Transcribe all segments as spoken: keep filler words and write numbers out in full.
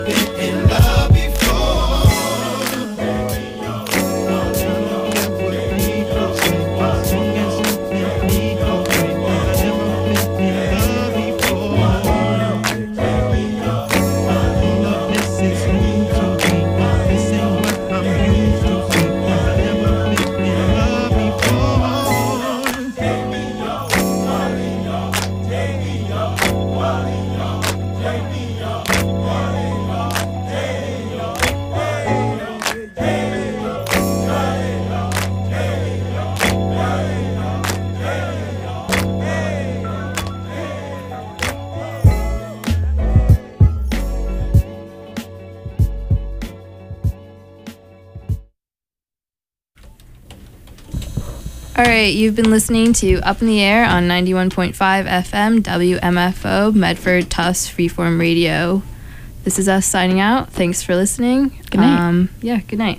All right, you've been listening to Up in the Air on ninety-one point five F M W M F O, Medford Tufts Freeform Radio. This is us signing out. Thanks for listening. Good night. Um, yeah, good night.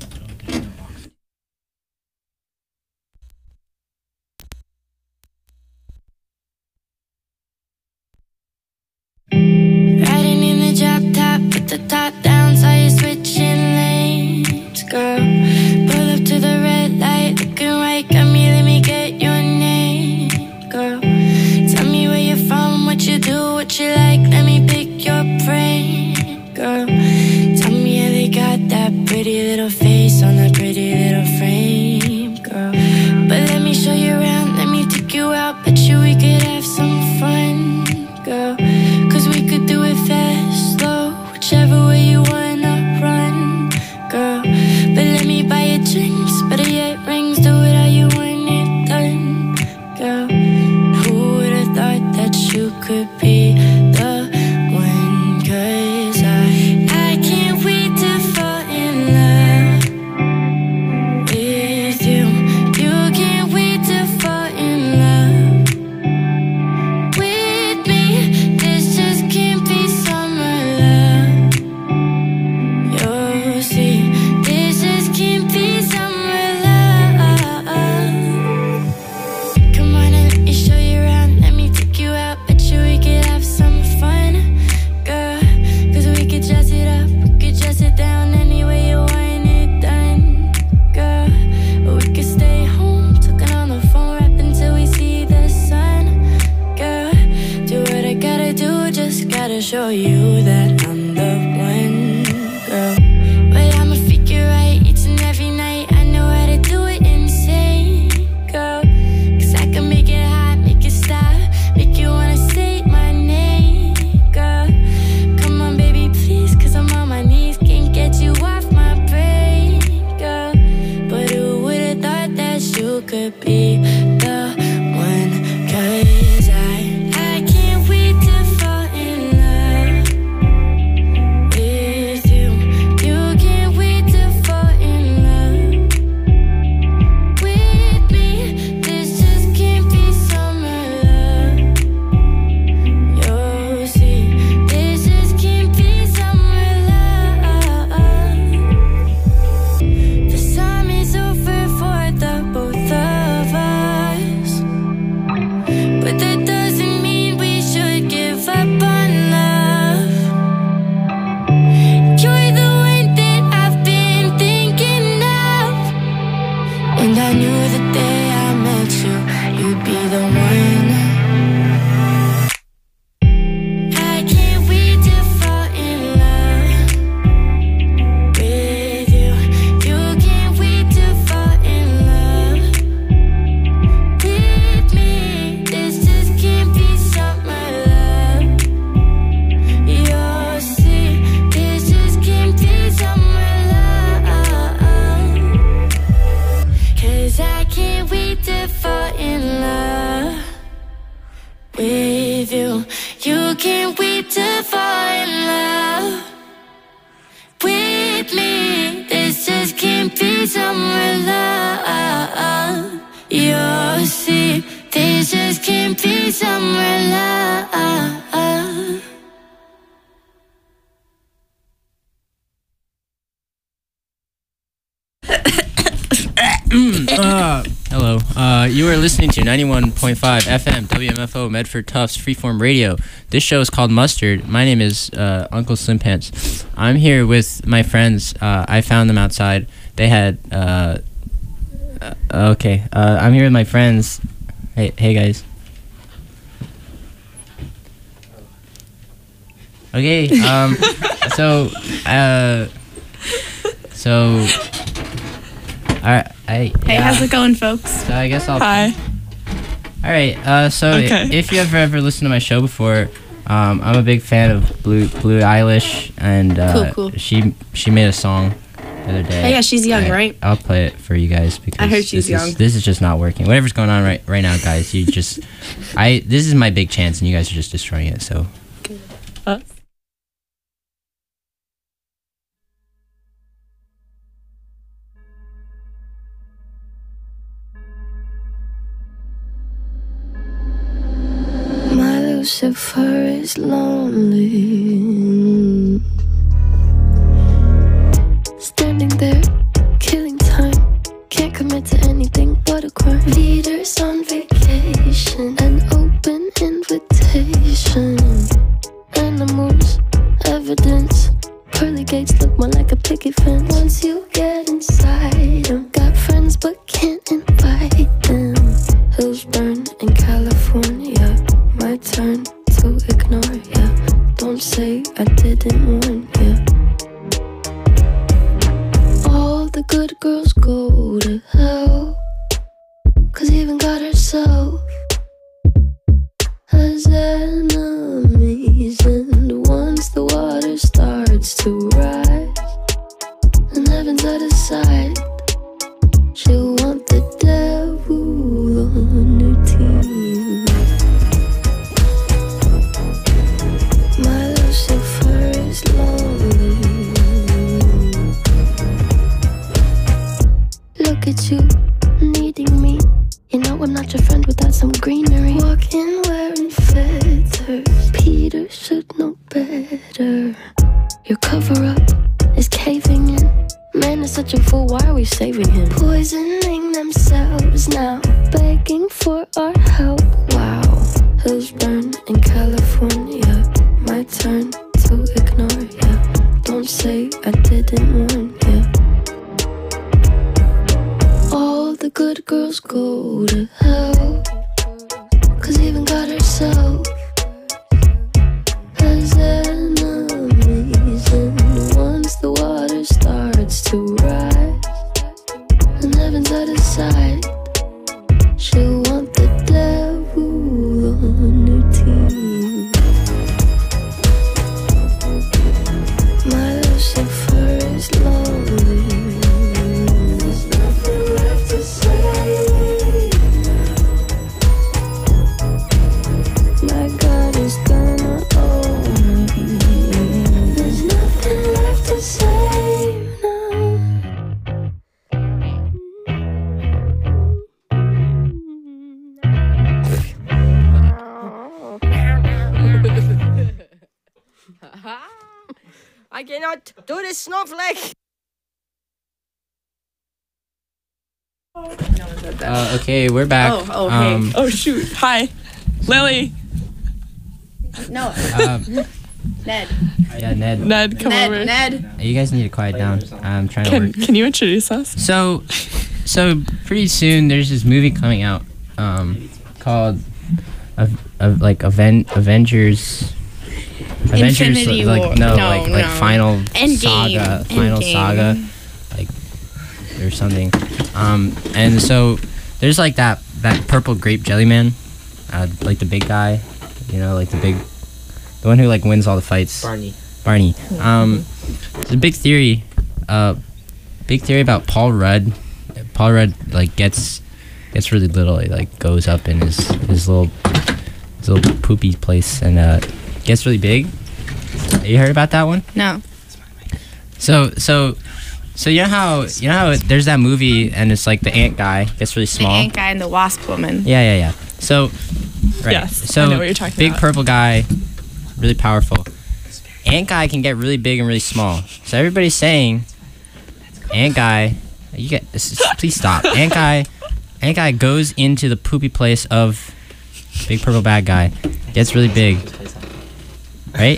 Riding in the drop top, put the top down, saw you switching lanes, girl. Pull up to the red light, looking right, got me, let me get your name, girl. Tell me where you're from, what you do, what you like, let me pick your brain, girl. Tell me how they got that pretty little face on that pretty little frame, girl. But let me show you around, let me take you out, bet you we could have some fun, girl. We could do it fast, slow, whichever way you wanna run, girl. But let me buy you drinks, better yet rings, do it how you want it done, girl. Who would've thought that you could be the one? Cause I, I can't wait to fall in love with you. You can't wait to fall in love with me. This just can't be summer love. You'll see, this just can't be summer love. Come on and let me show you around, let me take you out, bet you we could have some fun, girl. Cause we could dress it up, we could dress it down any way you want it done, girl. Or we could stay home, talking on the phone, rap until we see the sun, girl. Do what I gotta do, just gotta show you that I'm the one, girl. But I'ma figure right each and every night, I know how to do it insane, girl. Cause I can make it hot, make it stop, make you wanna say my name, girl. Come on baby please, cause I'm on my knees, can't get you off my brain, girl. But who would've thought that you could be the one? Cause I, I can't wait to fall in love with you. You can't wait to fall in love with me. This just can't be summer love. You'll see, this just can't be summer love. The sum is over for the both of us, but that doesn't mean we should give up on love. You're the one that I've been thinking of, and I knew the day I met you, you'd be the one. I can't wait to fall in love with you. You can't wait to fall in love with me. This just can't be summer love. You'll see, this just can't be summer love. Cause I can't wait to fall in love with you. You can't wait to fall in love with me. This just can't be summer love. You'll see, this just can't be summer love. Uh, hello. Hello. Uh, you are listening to ninety-one point five F M W M F O Medford Tufts Freeform Radio. This show is called Mustard. My name is uh, Uncle Slim Pants. I'm here with my friends. Uh, I found them outside. They had. Uh, uh, okay. Uh, I'm here with my friends. Hey, hey guys. Okay. Um. so. Uh. So. I, I, Hey, yeah. how's it going, folks? So I guess I'll. Hi. All right. Uh, so Okay. if you ever ever listened to my show before, um, I'm a big fan of Blue Blue Eilish, and uh, Cool, cool. she she made a song the other day. Oh, yeah, she's young, I, right? I'll play it for you guys because I heard she's this is- young. this is just not working. Whatever's going on right right now, guys, you just I this is my big chance, and you guys are just destroying it. So. Huh? My Lucifer is lonely, standing there, killing time. Can't commit to anything but a crime. Leaders on vacation, an open invitation. Animals, evidence. Pearly gates look more like a picket fence. Once you get inside them, got friends but can't invite them. Hills burn in California. My turn to ignore ya. Don't say I didn't warn ya. All the good girls go to hell, 'cause even God herself has enemies. And once the water starts to rise and heaven's out of sight, she'll want the devil on her team. My Lucifer is lonely. Look at you, needing me. You know I'm not your friend without some greenery. Walking wearing feathers. Peter should know better. Your cover-up is caving in. Man is such a fool, why are we saving him? Poisoning themselves now, begging for our help. Wow, hills burn in California. My turn to ignore ya. Don't say I didn't warn ya. All the good girls go to hell, 'cause even God herself has enemies. And once the water starts to rise and heaven's out of sight, she'll want the devil on her team. My Lucifer is lonely. There's nothing left to say. My God is gonna own me. There's nothing left to say now. I cannot do this snowflake. Uh, okay, we're back. Oh, oh, hey. um, Oh, shoot. Hi. Lily. No, um, Ned. yeah, Ned. Ned, come Ned, over. Ned. You guys need to quiet down. I'm trying to Can, work. can you introduce us? So, so pretty soon there's this movie coming out, um, called, uh, uh, like Aven- Avengers. Avengers, Infinity like War. no, No, like like no. Final Endgame. Saga, Final Endgame. Saga, like or something. Um, and so there's like that that purple grape jelly man, uh, like the big guy, you know, like the big, the one who like wins all the fights. Barney. Barney. Um, there's a big theory, uh, big theory about Paul Rudd. Paul Rudd like gets gets really little. He like goes up in his his little his little poopy place and uh, gets really big. You heard about that one? No. So so so you know how you know how there's that movie and it's like the ant guy gets really The small. ant guy and the wasp woman. Yeah, yeah, yeah. So, right. Yes, so I know what you're talking big about. purple guy, really powerful. Ant guy can get really big and really small. So everybody's saying, ant guy, you get. s- s- Please stop. Ant guy, and the guy goes into the poopy place of Big Purple Bad Guy. Gets really big, right?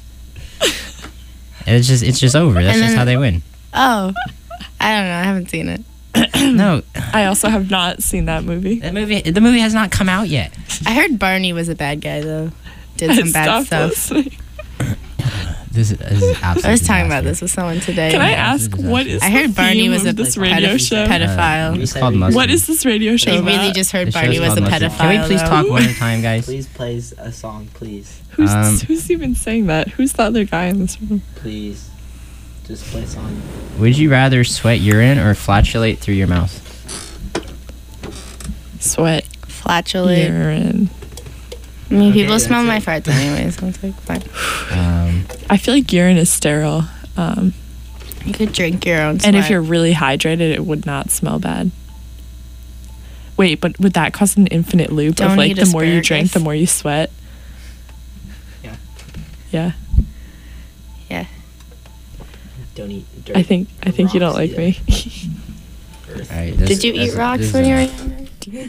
And it's just it's just over. That's And just then- how they win. Oh, I don't know. I haven't seen it. No, I also have not seen that movie. that movie the movie has not come out yet. I heard Barney was a bad guy though. Did some bad Stopped stuff. listening. This is, this is absolutely I was talking about disaster. this with someone today. Can I Yeah, ask this is what is I the heard Barney theme was of a this pedoph- radio show? pedophile. It's called Mustard. What is this radio show They about? really just heard The Barney show's was a called Mustard. pedophile. Can we please though. talk one at a time, guys? Please play a song, please. Who's, Um, who's even saying that? Who's the other guy in this room? Please. Just play a song. Would you rather sweat urine or flatulate through your mouth? Sweat. Flatulate. Urine. I mean, Okay, people smell my that's farts anyways. So it's like, fine. Um, I feel like urine is sterile. Um, You could drink your own. and if sweat. you're really hydrated, it would not smell bad. Wait, but would that cause an infinite loop Don't of like eat the more you asparagus. drink, the more you sweat? Yeah. Yeah. yeah, Don't eat dirt. I think I think you don't rocks like either. me. Earth. all right, this- did you this- eat rocks this when is, you were uh, younger?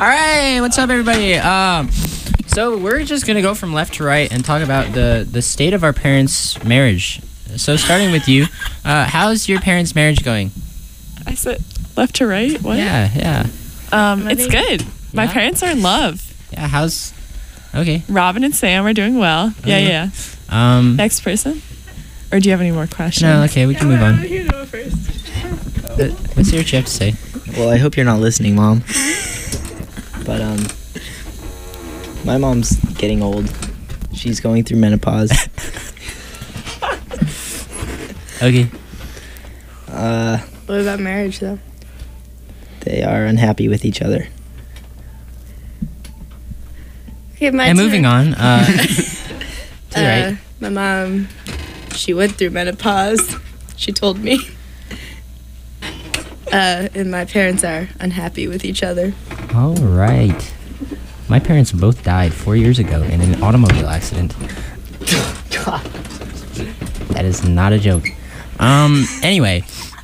All right, what's up, everybody? Um, so we're just gonna go from left to right and talk about the the state of our parents' marriage. So starting with you, uh, how's your parents' marriage going? I said left to right. What? Yeah, yeah, Um, it's good. My Yeah? parents are in love. yeah. How's okay? Robin and Sam are doing well. Yeah, Okay. yeah. Um, Next person. Or do you have any more questions? no, okay, we can move on. You go first. Uh, What's your chip to say? Well, I hope you're not listening, Mom. But um, my mom's getting old. She's going through menopause. Okay. Uh, What about marriage, though? they are unhappy with each other. Okay, my And moving turn. on. Uh, to the Uh, right. My mom, she went through menopause. She told me. Uh, and my parents are unhappy with each other. All right. My parents both died four years ago in an automobile accident. That is not a joke. Um. Anyway.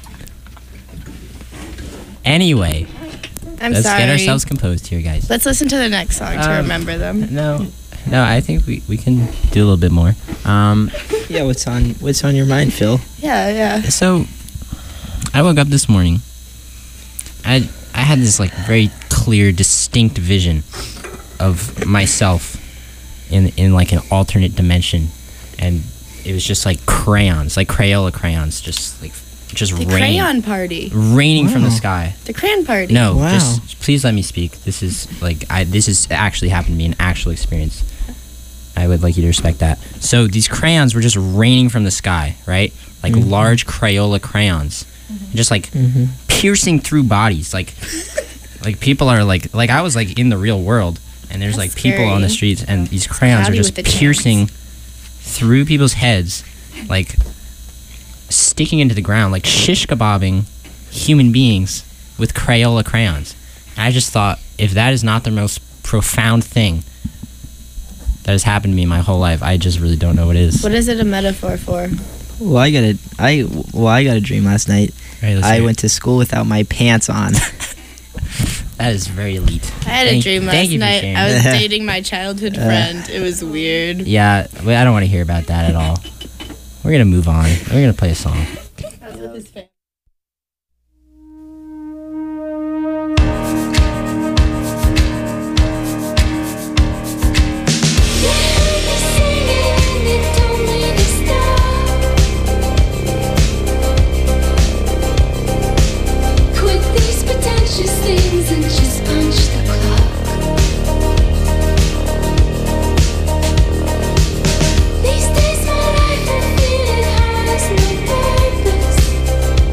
Anyway. I'm let's sorry. get ourselves composed here, guys. Let's listen to the next song to Um, remember them. No. No, I think we, we can do a little bit more. Um. Yeah, what's on what's on your mind, Phil? Yeah, yeah. So, I woke up this morning. I I had this like very clear, distinct vision of myself in in like an alternate dimension, and it was just like crayons, like Crayola crayons, just like just The raining, crayon party. raining from the Wow. sky. The crayon party. No, Wow. just please let me speak. This is like I this is actually happened to me, an actual experience. I would like you to respect that. So these crayons were just raining from the sky, right? Like Mhm. large Crayola crayons, just like Mm-hmm. piercing through bodies. Like, like people are like like I was like in the real world, and there's That's like people on the scary. streets, and these crayons are Howdy just with the piercing through people's heads, like sticking into the ground, like shish kebabbing human beings with Crayola crayons. And I just thought, if that is not the most profound thing that has happened to me my whole life, I just really don't know what is. What is it a metaphor for? Well, I got a I well I got a dream last night. Right, let's I hear it. went to school without my pants on. That is very elite. I had Thank- a dream thank last you for night. sharing. I was dating my childhood Uh. friend. It was weird. Yeah, but I don't want to hear about that at all. We're gonna move on. We're gonna play a song. Quit these pretentious things and just punch the clock. These days my life I feel it has no purpose.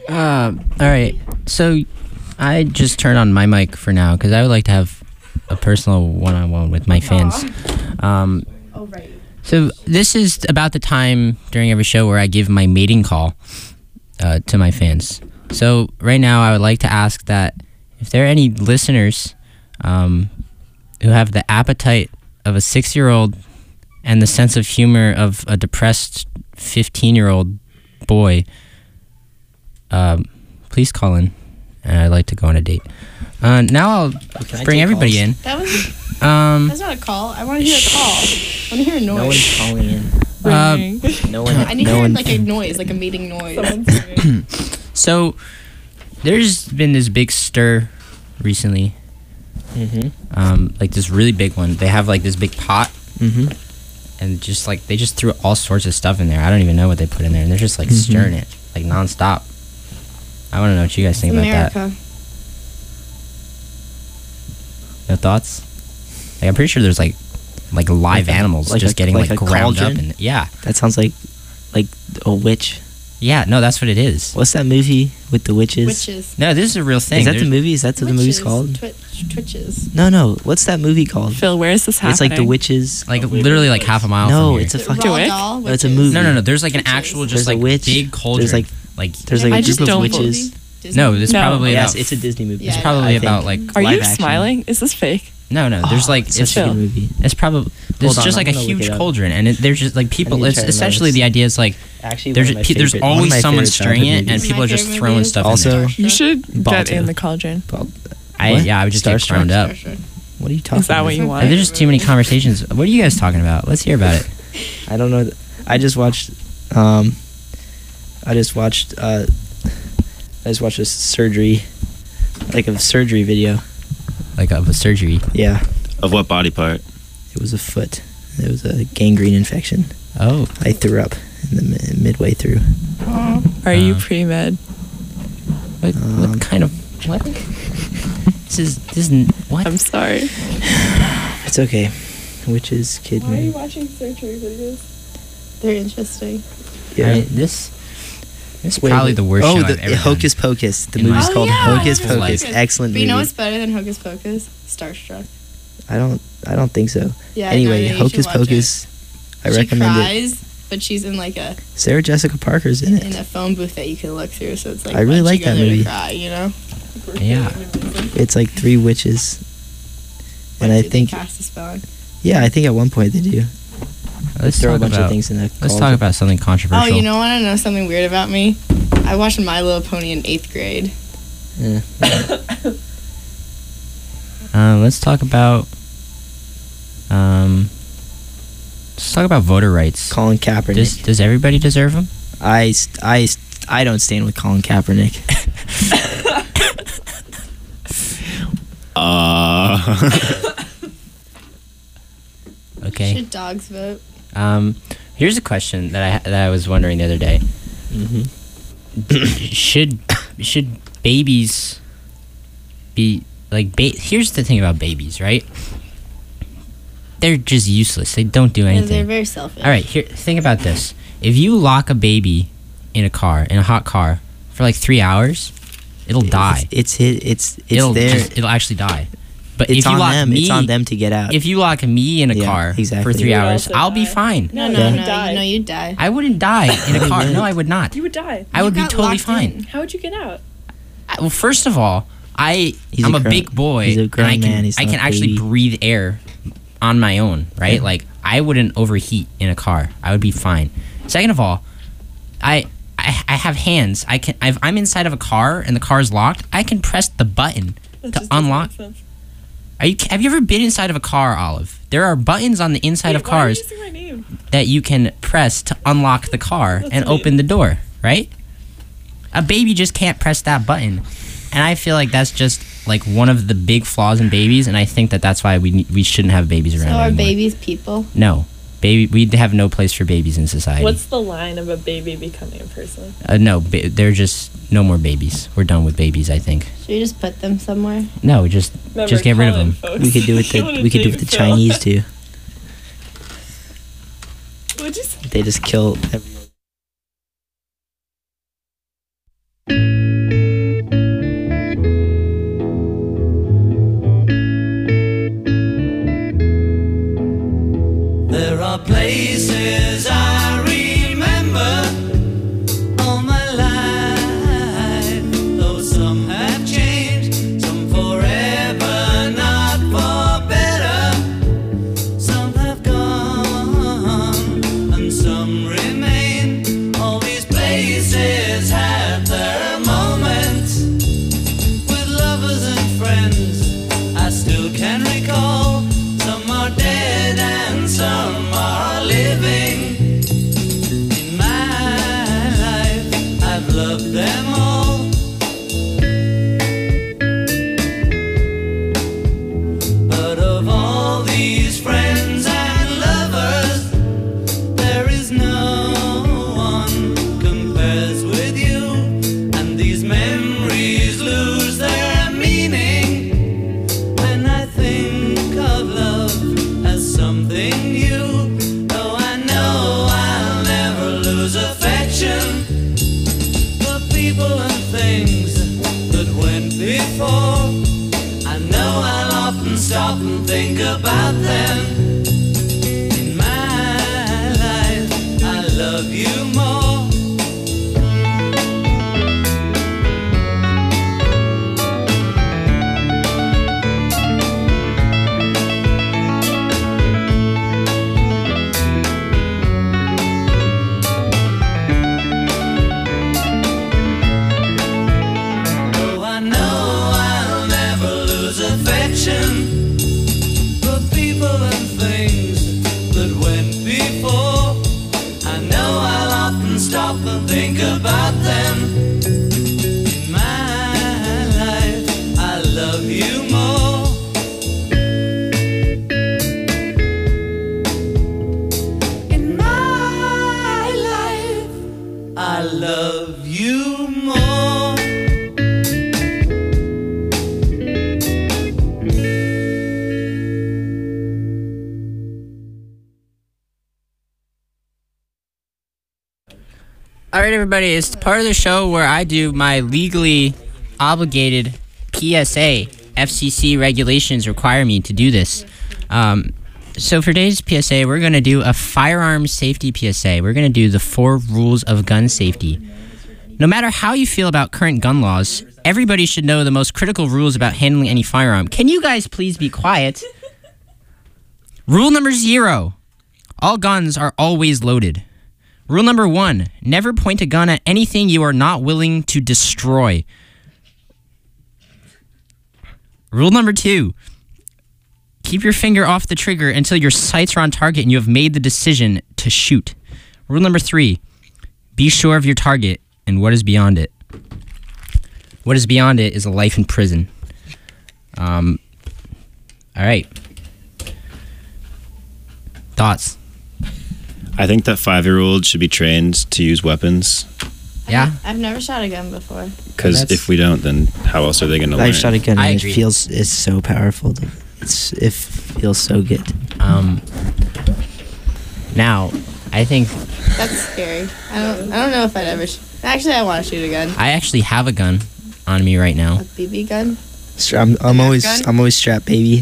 Um, all right. So I just turned on my mic for now because I would like to have a personal one-on-one with my fans. Um, Oh, right. so this is about the time during every show where I give my mating call uh, to my fans. So right now I would like to ask that if there are any listeners um, who have the appetite of a six-year-old and the sense of humor of a depressed fifteen-year-old boy, um, please call in, and I'd like to go on a date. Uh, now I'll Can I bring take everybody calls? in. That was Um, that's not a call. I want to hear a call. I want to hear a No noise. one's calling in. uh, Ringing. No one. I need to no hear one. like a noise, like a meeting noise. Someone's ringing. so there's been this big stir recently, Mhm. um, like this really big one. They have like this big pot, Mhm. and just like they just threw all sorts of stuff in there. I don't even know what they put in there, and they're just like Mhm. stirring it like nonstop. I want to know what you guys think about that. America. No thoughts? Like I'm pretty sure there's like like live Like a- animals like just a- getting like like, a ground up, cauldron? and yeah, That sounds like like a witch. yeah. No, that's what it is. What's that movie with the witches? Witches. No, this is a real thing. Is that the There's- movie? Is that what the movie's Witches. called? Twitch, twitches. No, no. What's that movie called? Phil, where is this happening? It's like the witches. Like literally like half a mile. No, from here. it's a The fucking. Raw Wick? doll, No, it's a witches. movie. No, no, no. There's like an Witches. actual just There's a like witch. big cauldron. There's like like there's Yeah, like I a just group of don't witches. Disney? no, it's No. probably Yes, about. it's a Disney movie. Yeah, it's probably I about think. like. Are you live action. smiling? Is this fake? No, no. There's Oh, like it's it's such a Phil. good movie. it's probably there's Hold on, just I'm like a gonna look huge it up. cauldron, and it, there's just like people. to It's try to essentially notice. the idea is like Actually, there's one of my pe- there's favorite- one of always my someone favorite stirring childhood it, and movies. My people are just favorite throwing movie is stuff Also- in there. You should get Balto. in the cauldron. I What? yeah, I would just get Starstruck? ground up. What are you talking Is that what about? you And want? there's just too many conversations. What are you guys talking about? Let's hear about it. I don't know. th- I just watched. Um, I just watched. Uh, I just watched a surgery, like a surgery video. Like of a surgery. Yeah, Of what body part? it was a foot. It was a gangrene infection. Oh, I threw up in the mi- midway through. Are you Uh, pre-med? what, Um, what kind of what? This is this is n- what? I'm sorry. It's okay. Witches, kid movie. watching surgery videos? They're interesting. Yeah. I- this this is Wait, probably wait. the worst oh, show the, I've ever Hocus done. Pocus. The In my- movie's Oh, called yeah, Hocus Hocus Pocus. Pocus. Excellent But you movie. know what's better than Hocus Pocus? Starstruck. I don't. I don't think so. Yeah. anyway, no, no, you Hocus should watch Pocus. I it. She recommend it. cries, but she's in like a Sarah Jessica Parker's in in it. a phone booth that you can look through. So it's like I really why'd like you go that there to movie. Cry, you know. Yeah. It's like three witches, and What I do they think cast a spell on? yeah, I think at one point they do. Let's Throw a talk bunch about of things in a let's cauldron. talk about something Oh, controversial. you know, want to know something weird about me? I watched My Little Pony in eighth grade. Yeah. Uh, let's talk about um. Let's talk about voter rights. Colin Kaepernick. Does does everybody deserve them? I, st- I, st- I don't stand with Colin Kaepernick. Uh, Okay. Should dogs vote? Um, here's a question that I that I was wondering the other day. Mm-hmm. should should babies be like ba- here's the thing about babies, right? They're just useless. They don't do Yeah, they're anything. very selfish. All right, here think about this. If you lock a baby in a car, in a hot car for like three hours, it'll die. It's hit. It's it's it'll there. just- it'll actually die. But it's if you on lock them. me It's on them to get out. if you lock me in a Yeah, car exactly. for three You would hours, also I'll be die. fine. No, Yeah. no, You'd no, die. you know you'd die. I wouldn't die in a You car. would. No, I would not. You would die. I would You be got totally locked fine. in. How would you get out? I- Well, first of all, I He's I'm a a, grown- big boy he's a and grown I can man, he's I not can a actually baby. breathe air on my own, right? Yeah. Like I wouldn't overheat in a car. I would be fine. Second of all, I I, I have hands. I can if I'm inside of a car and the car's locked, I can press the button to unlock. Are you have you ever been inside of a car, Olive? There are buttons on the inside of cars my name? that you can press to unlock the car That's and weird. open the door, right? A baby just can't press that button. And I feel like that's just like one of the big flaws in babies, and I think that that's why we ne- we shouldn't have babies So around are anymore. babies people? No. Baby we have no place for babies in society. What's the line of a baby becoming a person? uh, no, ba- they're just no more babies. We're done with babies, I think. Should we just put them somewhere? No, just just get rid of them. we could do it. The, we could do it with the Chinese too. What'd you say? They just kill everyone. about them. In my life, I love you more. For people and things that went before, I know I'll often stop and think about them. In my life, I love you more. In my life, I love you more. All right, everybody, it's part of the show where I do my legally obligated P S A. F C C regulations require me to do this. Um, so for today's P S A, we're going to do a firearms safety P S A. We're going to do the four rules of gun safety. No matter how you feel about current gun laws, everybody should know the most critical rules about handling any firearm. Can you guys please be quiet? Rule number zero. All guns are always loaded. Rule number one, never point a gun at anything you are not willing to destroy. Rule number two, keep your finger off the trigger until your sights are on target and you have made the decision to shoot. Rule number three, be sure of your target and what is beyond it. What is beyond it is a life in prison. Um, all right. Thoughts? I think that five-year-olds should be trained to use weapons. Yeah? I've never shot a gun before. Because if we don't, then how else are they going to learn? I shot a gun I and agree. it feels it's so powerful. To, it's it feels so good. Um, now, I think That's scary. I don't. I don't know if I'd ever. Sh- Actually, I want to shoot a gun. I actually have a gun on me right now. A B B gun. Stra- I'm, I'm always gun? I'm always strapped, baby.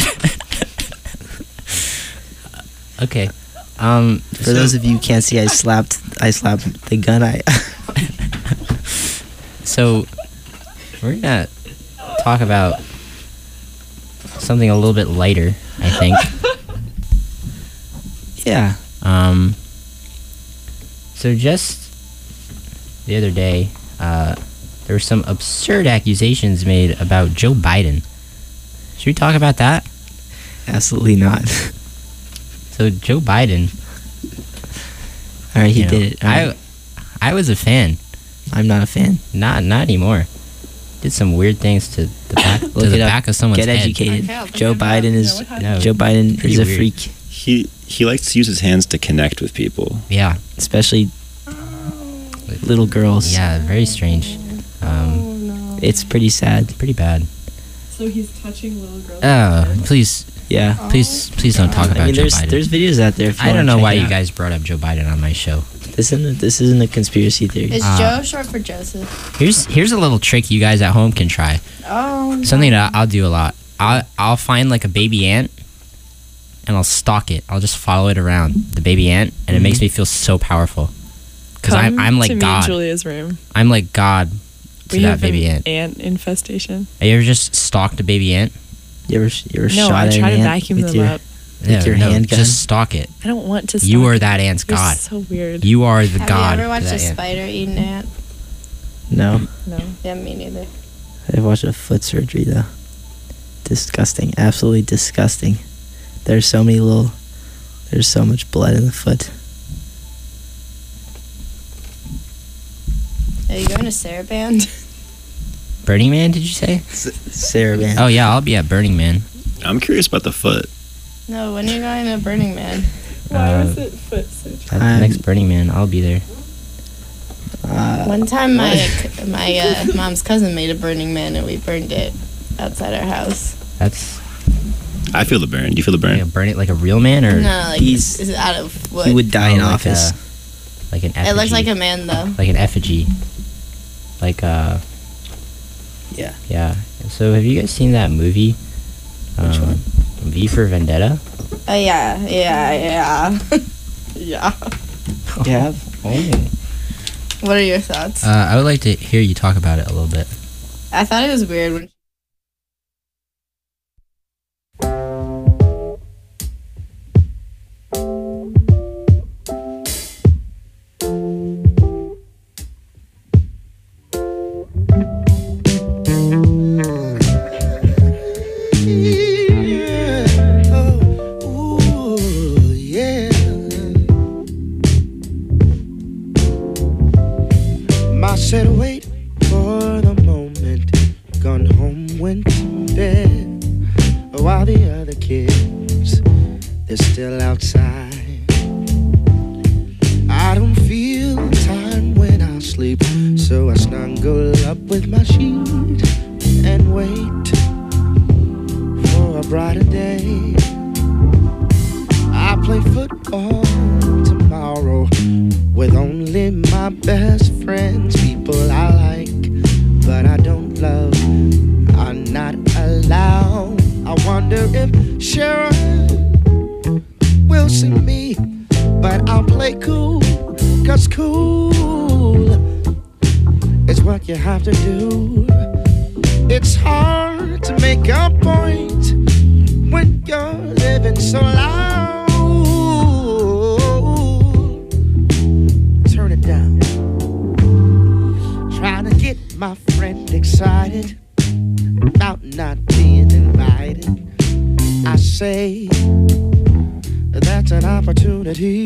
Okay. Um, For those of you who can't see, I slapped I slapped the gun. I So, we're gonna talk about something a little bit lighter, I think. yeah. Um, so just the other day, uh, there were some absurd accusations made about Joe Biden. Should we talk about that? Absolutely not. So Joe Biden. All right, he you know, did it. All right. I, I was a fan. I'm not a fan. Not, not anymore. Did some weird things to the back, to Look the it up. back of someone's Get head. educated. Okay, I'll look Joe it up. Biden is Yeah, what No, Joe Biden pretty is a weird. freak, He he likes to use his hands to connect with people. Yeah, especially little girls. yeah, very strange. Um, no. It's pretty sad. pretty bad. So he's touching little girls. Uh, please, Yeah. please, please don't talk about I mean, Joe there's Biden. there's videos out there. If you I don't wanna know check why it you out. guys brought up Joe Biden on my show. This isn't a, this isn't a conspiracy theory. Is Uh, Joe short for Joseph? Here's here's a little trick you guys at home can try. Oh. no. Something that I'll do a lot. I'll I'll find like a baby ant, and I'll stalk it. I'll just follow it around, the baby ant, and it makes me feel so powerful. Because I'm I'm to like me in God. Julia's room. I'm like God to We that have baby an ant. ant infestation. Have you ever just stalked a baby ant? You ever you ever No, shot I at try an to ant vacuum with them your up. with your no, handgun? just stalk it. I don't want to. You stalk are it. that ant's You're God. so weird. You are the Have God. you ever watched to a that ant. spider eat an ant? No, No. Yeah, me neither. I've watched a foot surgery though. Disgusting, absolutely disgusting. There's so many little. There's so much blood in the foot. Are you going to Sarah Band? Burning Man, did you say? Sarah Band. Oh yeah, I'll be at Burning Man. I'm curious about the foot. No, when are you going to Burning Man? Why Uh, was it foot surgery? At the Um, next Burning Man, I'll be there. Uh, One time, my my uh, mom's cousin made a Burning Man, and we burned it outside our house. That's I feel the burn. Do you feel the burn? like a burn it like a real man or No, like He's- it's out of wood. he would die Oh, in like office. a- like an effigy. It looks like a man though. like an effigy. Like uh Yeah. yeah. So have you guys seen that movie? Which Um, one? V for Vendetta? Uh, yeah, yeah, yeah. yeah. Yeah. Oh. What are your thoughts? Uh, I would like to hear you talk about it a little bit. I thought it was weird when. I said wait for the moment, gone home, went to bed, while the other kids, they're still outside. I don't feel time when I sleep, so I snuggle up with my sheet and wait for a brighter day. I play football tomorrow with only my best friends, people I like, but I don't love, are not allowed. I wonder if Sharon will see me, but I'll play cool, cause cool is what you have to do. It's hard to make a point when you're living so loud. Turn it down. Trying to get my friend excited about not being invited. I say that's an opportunity,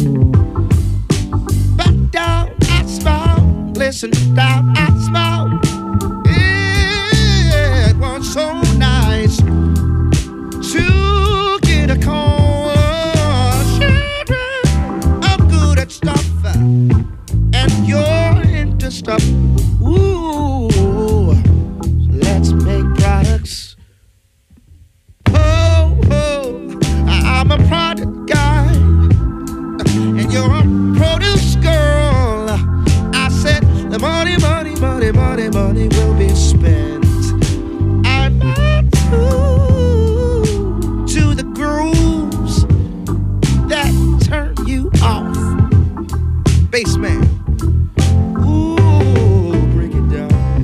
but down I smile. Listen, down I smile. It was so nice to get a call. Children, I'm good at stuff, and you're into stuff. Ooh, let's make products. Oh, oh, I'm a product guy, and you're a produce girl. I said the money, money, money, money, money will be spent. I'm not true to the grooves that turn you off. Bassman. Ooh, break it down.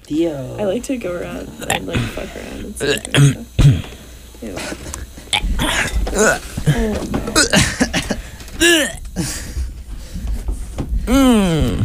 Theo. I like to go around and like fuck around and stuff. Like Ew. Mm.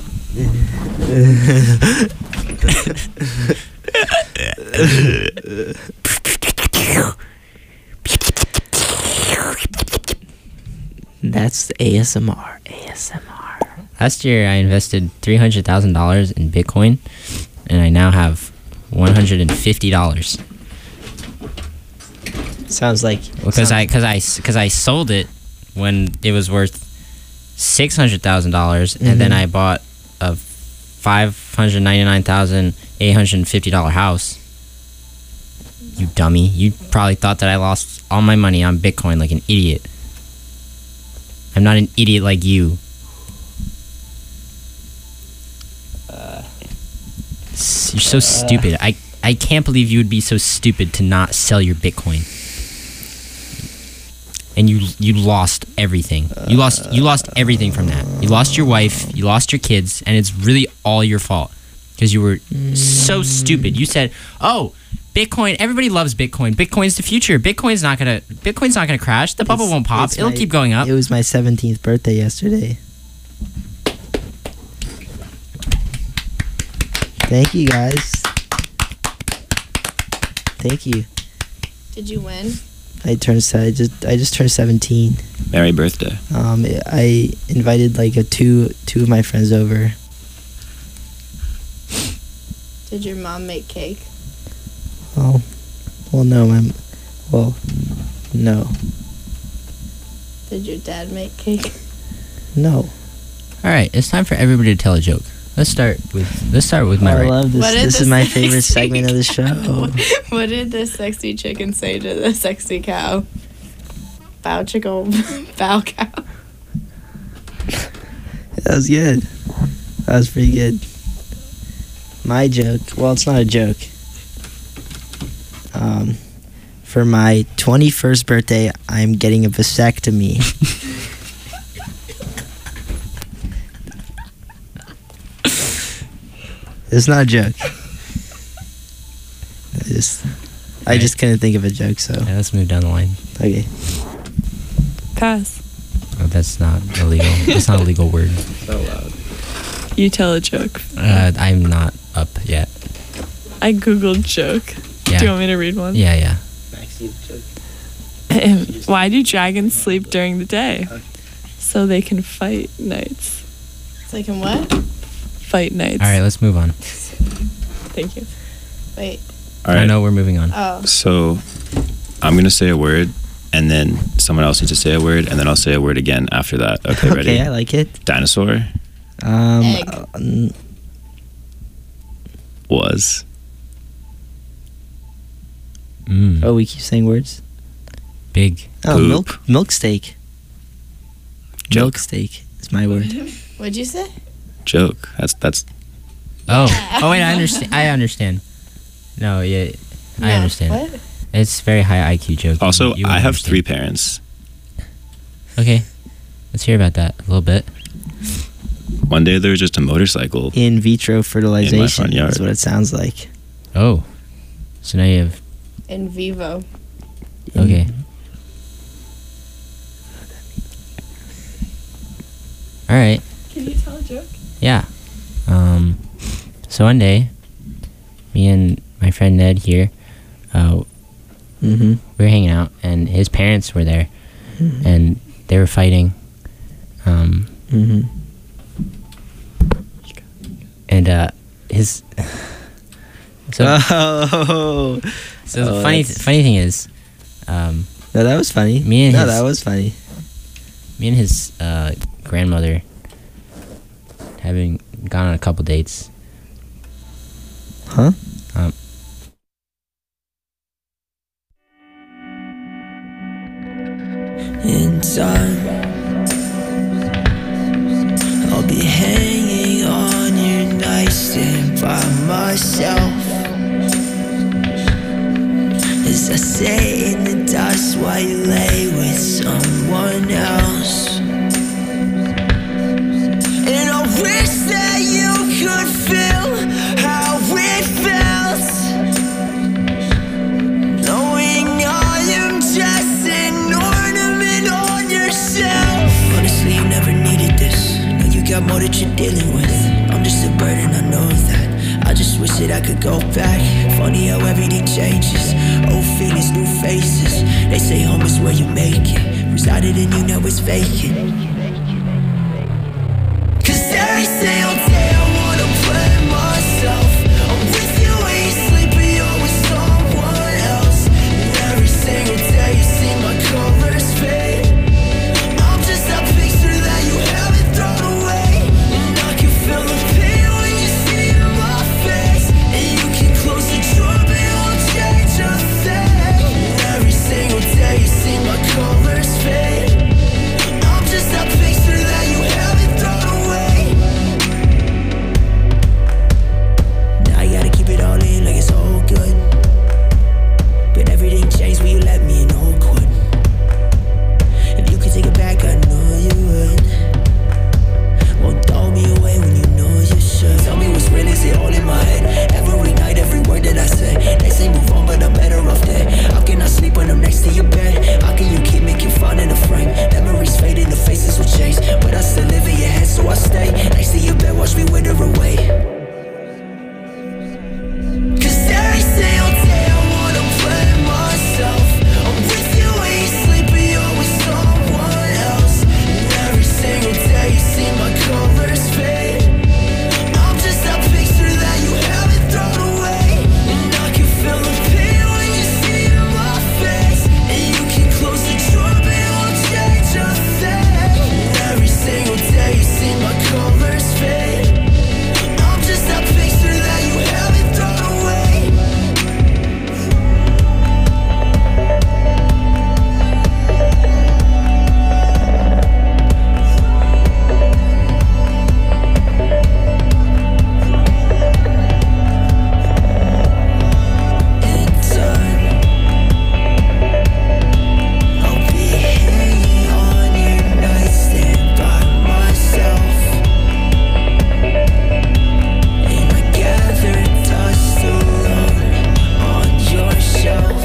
That's A S M R. A S M R. Last year, I invested three hundred thousand dollars in Bitcoin, and I now have one hundred fifty dollars. Sounds like Because sounds, I, cause I, cause I sold it when it was worth six hundred thousand dollars, and then Mhm. I bought a five hundred ninety-nine thousand eight hundred fifty dollar house. You dummy! You probably thought that I lost all my money on Bitcoin like an idiot. I'm not an idiot like you. Uh, S- You're so stupid. I, I can't believe you would be so stupid to not sell your Bitcoin. And you you lost everything. You lost you lost everything from that. You lost your wife, you lost your kids, and it's really all your fault because you were so stupid. You said, "Oh, Bitcoin, everybody loves Bitcoin. Bitcoin's the future. Bitcoin's not going to Bitcoin's not going to crash. The bubble It's- won't pop. it's It'll my- keep going up." It was my seventeenth birthday yesterday. Thank you, guys. Thank you. Did you win? I turned. se- I just. I just turned seventeen. Merry birthday. Um, I invited like a two two of my friends over. Did your mom make cake? Oh, well, no, my, well, no, Did your dad make cake? no. All right, it's time for everybody to tell a joke. Let's start with let's start with my I right. love this. What did This the is my favorite sexy- segment of the show. What did the sexy chicken say to the sexy cow? Bow chicken, bow cow. That was good. That was pretty good. My joke. Well, it's not a joke. Um, for my twenty-first birthday, I'm getting a vasectomy. It's not a joke. I just, I just couldn't think of a joke, so Yeah, let's move down the line. okay. Pass. Oh, that's not illegal. That's not a legal word. So loud. You tell a joke. Uh, I'm not up yet. I googled joke. Yeah. Do you want me to read one? Yeah, yeah. Why do dragons sleep during the day? So they can fight nights. So they can what? Fight nights. All right, let's move on. Thank you. Wait. All I right. know we're moving on. Oh. So I'm going to say a word, and then someone else needs to say a word, and then I'll say a word again after that. Okay, ready? Okay, I like it. Dinosaur Um, Egg. uh, n- was. Mm, oh, we keep saying words. big. Oh, Poop. milk, milk steak. Milk Joke. steak is my word. What'd you say? Joke. That's that's Oh, oh wait, I understand. I understand. No, yeah, I No, understand. What? It's very high I Q joke. also. You- you I have understand. three parents. Okay, let's hear about that a little bit. One day there was just a motorcycle. In vitro fertilization front yard. is what it sounds like. Oh, so now you have In vivo. okay. All right. Can you tell a joke? Yeah. Um, so one day, me and my friend Ned here, uh, Mm-hmm. we were hanging out, and his parents were there, and they were fighting. Um, Mm-hmm. and uh, his. so Oh, so the oh, funny that's- funny thing is, um, no, that was funny. Me and no, his- that was funny. me and his uh, grandmother, having gone on a couple dates. Huh? Um, In time, I'll be hanging on your nightstand by myself. As I sit in the dust while you lay with someone else. And I wish that you could feel how it what you're dealing with. I'm just a burden, I know that. I just wish that I could go back. Funny how everything changes. Old feelings, new faces. They say home is where you make it. Resided in you, now it's vacant. Cause every single day I wanna play myself. I'm with you when you sleep, but you're with someone else. And every single day you see my colors fade. I'm just a picture that you haven't thrown away. And I can feel the pain when you see it in my face. And you can close the door, but it won't change a thing. And every single day you see my colors fade. I'm just a picture that you haven't thrown away. Now I gotta keep it all in like it's all good. But everything changed when you let me in Oakwood. If you could take it back, I know you would. Won't throw me away when you know you should. Tell me what's real, is it all in my head? Every night, every word that I say. They say move on, but I'm better off dead. How can I sleep when I'm next to your bed? How can you keep making fun in the frame? Memories fade and the faces will change, but I still live in your head, so I stay next to your bed, watch me wither away. Cause every single day I wanna play myself. I'm with you when you sleep, but you're with someone else. And every single day you see my colors fade. I'm just a picture that you haven't thrown away. And I can feel the pain when you see it in my face. And you can close the door, but it won't change a thing. And every single day you see my colors fade. I'm just a picture that you haven't thrown away. In time, I'll be hanging on your nightstand by myself. And I gather dust alone on your shelf.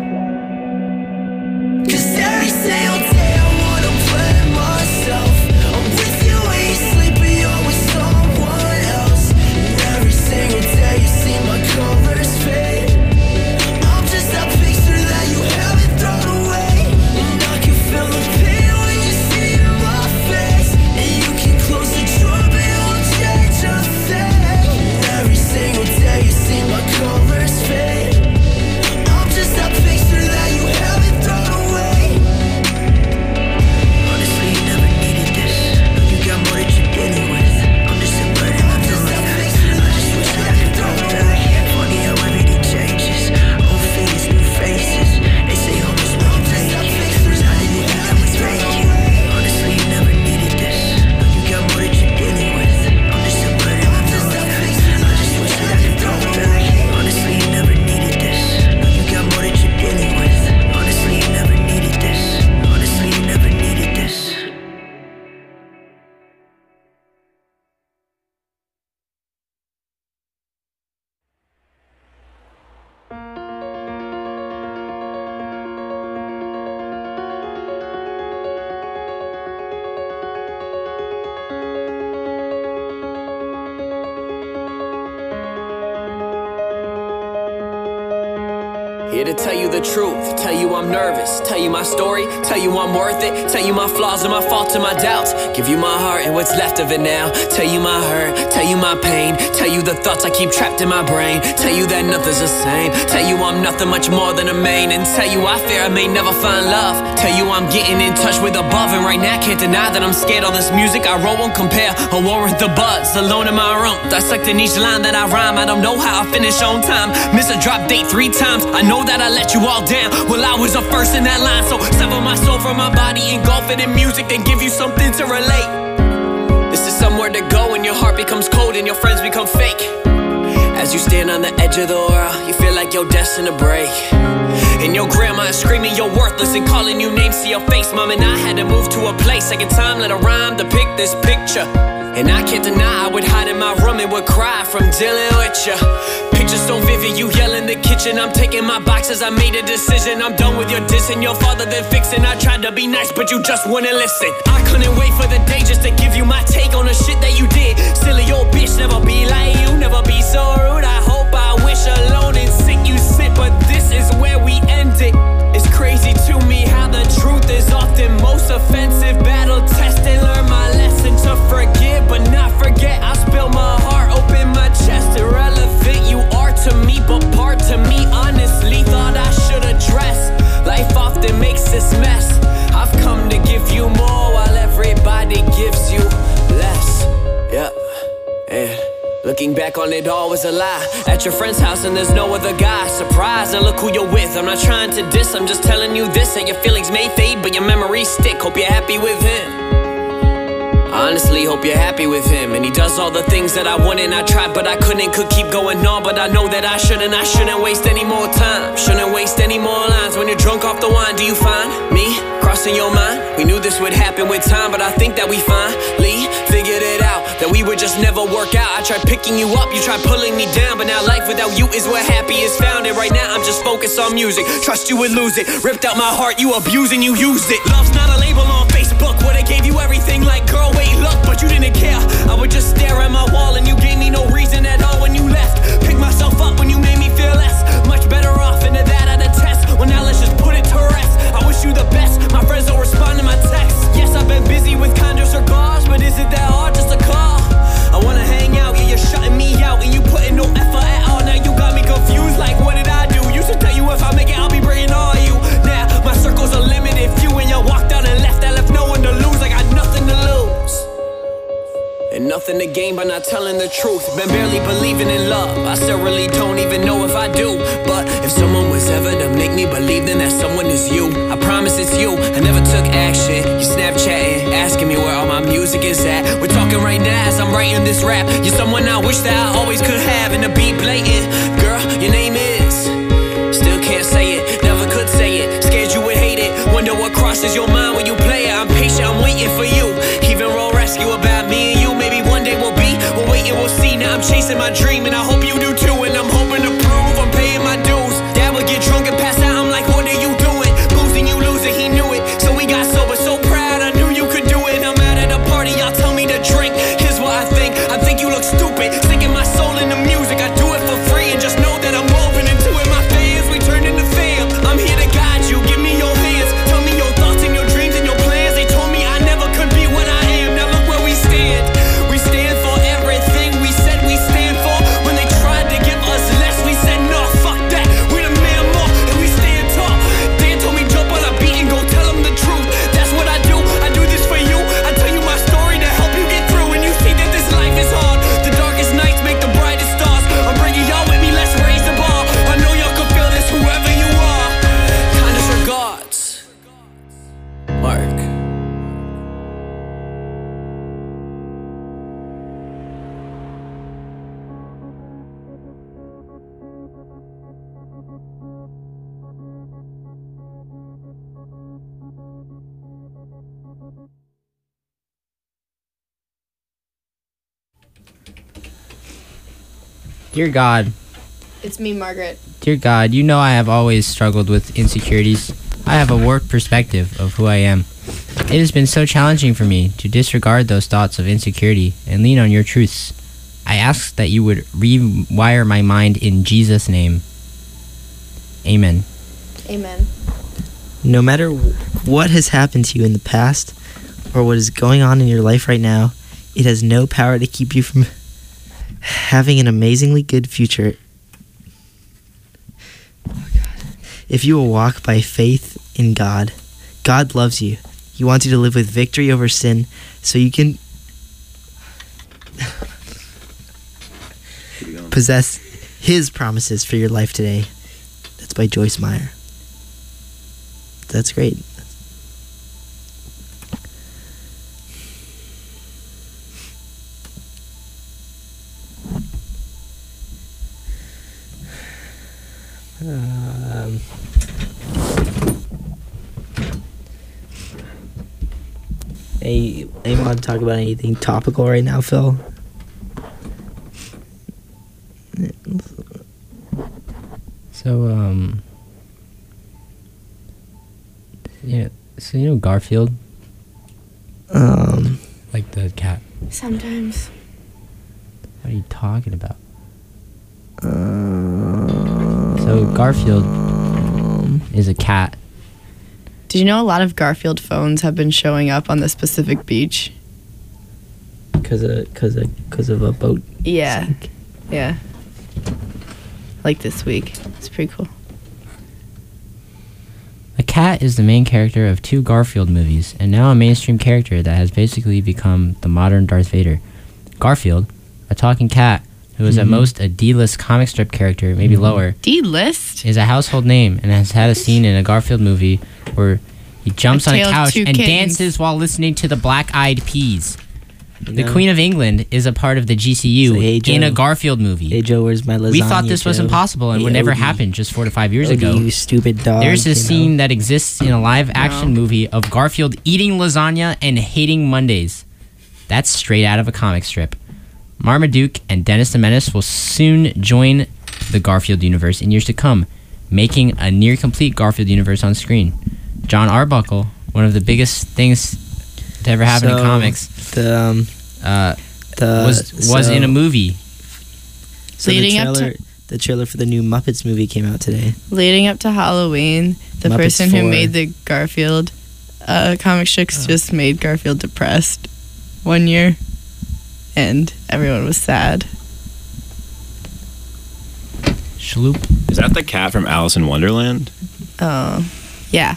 Cause every single day I wanna play myself. I'm with you when you sleep, but you're with someone else. And every single day you see my colors fade. I'm just a picture that you haven't thrown away. And I can feel the pain when you see it in my face. And you can close the door, but it won't change a thing. And every single day you see my colors fade. I'm just a picture that you haven't thrown away. Honestly, you never needed this. Know you got more that you're dealing with. I'm just a burden, I'm just a picture. I just wish that I could throw it back. Funny how everything changes. Old feelings, new faces. They say home is where you make it. Resided in you, now it's vacant. Honestly, you never needed this. Know you got more that you're dealing with. I'm just a burden, I'm just a picture. I just wish that I could throw it back. Honestly, you never needed this. Know you got more that you're dealing with. Honestly, you never needed this. Honestly, you never needed this. Here to tell you the truth, tell you I'm nervous, tell you my story, tell you I'm worth it, tell you my flaws and my faults and my doubts, give you my heart and what's left of it now, tell you my hurt, tell you my pain, tell you the thoughts I keep trapped in my brain, tell you that nothing's the same, tell you I'm nothing much more than a main, and tell you I fear I may never find love, tell you I'm getting in touch with above, and right now can't deny that I'm scared all this music I wrote won't compare, a war with the buzz, alone in my room, dissecting each line that I rhyme, I don't know how I finish on time, miss a drop date three times, I know that I let you all down. Well, I was the first in that line, so sever my soul from my body, engulf it in music, then give you something to relate. This is somewhere to go when your heart becomes cold and your friends become fake. As you stand on the edge of the world, you feel like you're destined to break. And your grandma is screaming you're worthless and calling you names to your face. Mom and I had to move to a place, second time let a rhyme depict this picture. And I can't deny I would hide in my room and would cry from dealing with you. Picture so vivid, you yell in the kitchen. I'm taking my boxes, I made a decision. I'm done with your dissing, your father then fixing. I tried to be nice, but you just wouldn't listen. I couldn't wait for the day just to give you my take on the shit that you did. Silly old bitch, never be like you, never be so rude. I hope, I wish alone and sick you sit, but this is where we end it. It's crazy to me how the truth is often most offensive. Battle tested, learn my lesson to forgive but not forget. I spill my heart, open my chest. Irrelevant you are to me, but part to me honestly thought I should address. Life often makes this mess. I've come to give you more while everybody gives you less. Yeah, yeah. Looking back on it all was a lie. At your friend's house and there's no other guy. Surprise, and look who you're with. I'm not trying to diss, I'm just telling you this. That your feelings may fade, but your memories stick. Hope you're happy with him. Honestly, hope you're happy with him. And he does all the things that I wanted. I tried, but I couldn't, could keep going on. But I know that I shouldn't, I shouldn't waste any more time. Shouldn't waste any more lines. When you're drunk off the wine, do you find me crossing your mind? We knew this would happen with time, but I think that we finally figured it out. That we would just never work out. I tried picking you up, you tried pulling me down. But now life without you is where happy is found. And right now I'm just focused on music. Trust you would lose it. Ripped out my heart, you abusing, you used it. Love's not a label on Facebook. Would've gave you everything like girl, wait, look, but you didn't care. I would just stare at my wall and you gave me no reason at all when you left. Pick myself up when you made me feel less. Much better off into that at a test. Well now let's just put it to rest. I wish you the best. My friends don't respond to my texts. Yes, I've been busy with condos or cigars, but is it that hard just to call? I wanna hang out, yeah, you're shutting me out and you putting no effort at all. Now you got me confused, like what did I do? Used to tell you if I make it, I'll be bringing all you. Now my circles are limited, few, and you walked out and left. I left no one to lose, I got nothing to lose. And nothing to gain by not telling the truth. Been barely believing in love, I still really don't even know if I do. But if someone was ever to make me believe, then that someone is you. I promise it's you, I never took action. You Snapchatting, asking me where all my music is at. We're talking right now as I'm writing this rap. You're someone I wish that I always could have. And the beat blatant, girl, your name is. Still can't say it, never could say it. Scared you would hate it, wonder what crosses your mind when you play it. I'm patient, I'm waiting for you. Even roll rescue about me and you. Maybe one day we'll be, we'll wait and we'll see. Now I'm chasing my dream and I hope you do too. And I'm hoping to prove I'm paying my dues. Dad would get drunk and pass out, I'm like, what are you doing? Boozing, you losing, he knew it. So we got sober, so proud, I knew you could do it. I'm out at a party, y'all tell me to drink. Here's what I think, I think you look stupid. Sinking my soul in the music, I do it for free. And just know that I'm woven into it. My fans, we turned into fam. I'm here to guide you, give me your hands. Tell me your thoughts and your dreams and your plans. They told me I never could be what I am. Now look where we stand. We stand for everything we said we stand for. When they tried to give us less, we said no, fuck that. We're the man more and we stand tall. Dan told me jump on a beat and go tell them the truth. That's what I do, I do this for you. I tell you my story to help you get through. And you see that this life is hard. The darkest nights make the brightest stars. I'm bringing y'all with me, let's raise the bar. I know y'all can feel this, whoever you are. Kindest regards, Mark. Dear God, It's me, Margaret. dear God, you know I have always struggled with insecurities. I have a warped perspective of who I am. It has been so challenging for me to disregard those thoughts of insecurity and lean on your truths. I ask that you would rewire my mind in Jesus' name. Amen. Amen. No matter what has happened to you in the past or what is going on in your life right now, it has no power to keep you from having an amazingly good future. Oh God. If you will walk by faith in God, God loves you. He wants you to live with victory over sin so you can possess His promises for your life today. That's by Joyce Meyer. That's great. Um, hey, anyone want to talk about anything topical right now, Phil? So, um, yeah, so you know Garfield, Um, like the cat. Sometimes. What are you talking about? um, So Garfield is a cat. Did you know a lot of Garfield phones have been showing up on this Pacific beach? Cause of, cause of, cause of a boat. Yeah. Yeah. Like this week. It's pretty cool. A cat is the main character of two Garfield movies, and now a mainstream character that has basically become the modern Darth Vader. Garfield, a talking cat who is at Mhm. most a D-list comic strip character, maybe lower, D-list? is a household name and has had a scene in a Garfield movie where he jumps A on a Tale of couch Two and Kittens. dances while listening to the Black Eyed Peas. The No. Queen of England is a part of the G C U Say, "Hey, in a Joe. Garfield movie. Hey Joe, where's my lasagna? We thought this was Joe? impossible and Hey, would never Odie. happen just four to five years Odie, ago. You stupid dog. There's a you scene know? that exists in a live action movie of Garfield eating lasagna and hating Mondays. That's straight out of a comic strip. Marmaduke and Dennis the Menace will soon join the Garfield universe in years to come, making a near complete Garfield universe on screen. John Arbuckle, one of the biggest things to ever happen in So, comics, The um, uh, the was was so- in a movie. So Leading the up to- trailer, the trailer for the new Muppets movie came out today. Leading up to Halloween, the Muppets person who four. made the Garfield uh, comic strips just made Garfield depressed one year, and everyone was sad. Shloop. Is that the cat from Alice in Wonderland? Oh, yeah.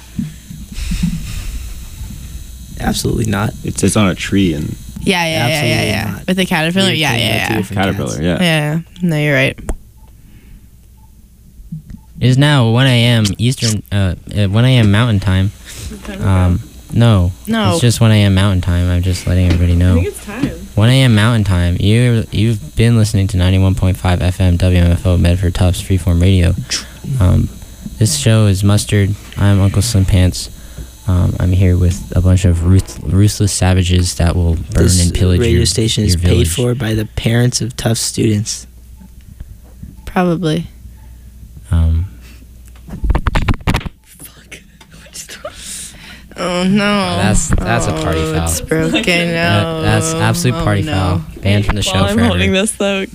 Absolutely not. It sits on a tree and Yeah, yeah, yeah, yeah, Absolutely yeah. not. With the caterpillar, You're yeah, thinking about two yeah, yeah. different caterpillar. cats. Yeah. Yeah, no, you're right. It is now one a.m. Eastern, uh, uh, one a.m. Mountain Time. Um, no, No. it's just one a.m. Mountain Time. I'm just letting everybody know. it's time. one a.m. Mountain Time. You you've been listening to ninety-one point five F M W M F O Medford Tufts Freeform Radio. Um, this show is Mustard. I'm Uncle Slim Pants. Um, I'm here with a bunch of ruth- ruthless savages that will burn This and pillage radio your, station your is paid village. for by the parents of tough students. Probably. Um, Oh no. That's that's a party Oh, foul. It's broken. No. That- that's absolute party Oh, foul. no. Banned from the show While I'm forever. holding this though,